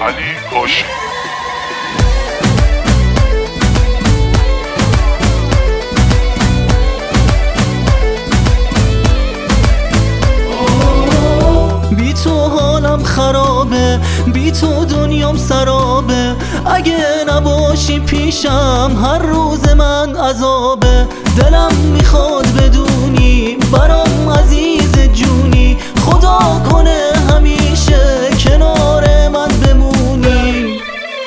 علی کاشی. بی تو حالم خرابه، بی تو دنیام سرابه. اگه نباشی پیشم هر روز من عذابه. دلم میخواد بدونی برام عزیز جونی، خدا کنه همیشه کنار من بمونی.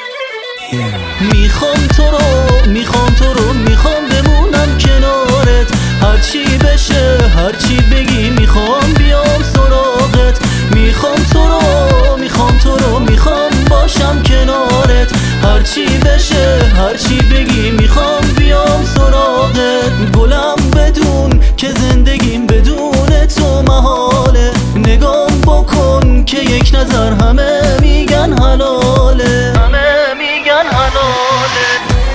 میخوام تو رو، میخوام تو رو، میخوام بمونم کنارت. هرچی بشه، هرچی بگی، میخوام بیام سراغت. میخوام تو رو، میخوام تو رو، میخوام باشم کنارت. هرچی بشه، هرچی بگی، میخوام بیام سراغت. گلم بدون که زندگیم بدون تو محاله. نگام بکن که یک نظر همه میگن حلاله، همه میگن حلاله.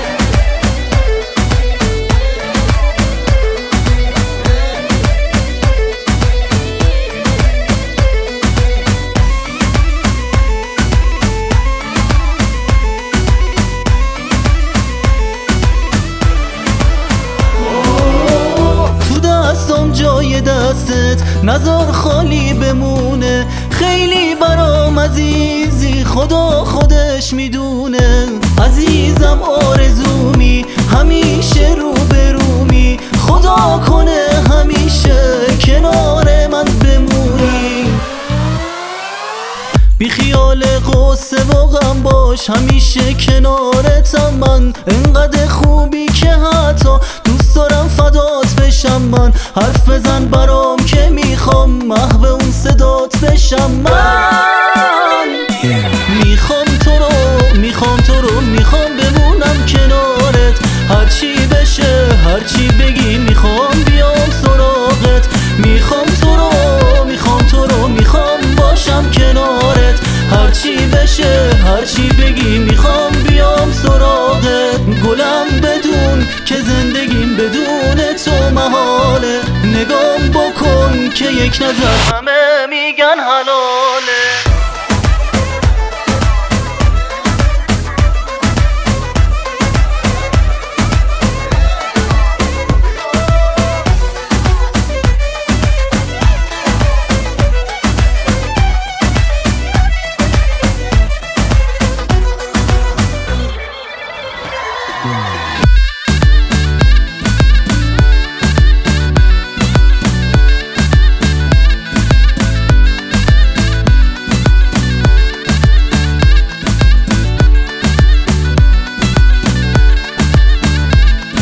جای دستت نظر خالی بمونه. خیلی برام عزیزی، خدا خودش میدونه. عزیزم آرزومی، همیشه روبرومی. خدا کنه همیشه کنار من بمونی. بی خیال قصه و غم باش، همیشه کنارتم من. انقدر خوبی که حتی دوست دارم فدات بشم من. حرف بزن برام که میخوام محو اون صدات بشم من. میخوام تو رو، میخوام تو رو، میخوام بمونم کنارت. هرچی بشه، هرچی بگی، میخوام بیام سراغت. میخوام تو رو، میخوام تو رو، میخوام باشم کنارت. هرچی بشه، هرچی بگی، میخوام بیام سراغت. گلم بدون که زندگیم بدون تو محاله. نگام بکن که یک نظر همه میگن حلاله.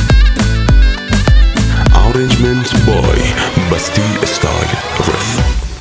Arrangement by Basti Style Riff.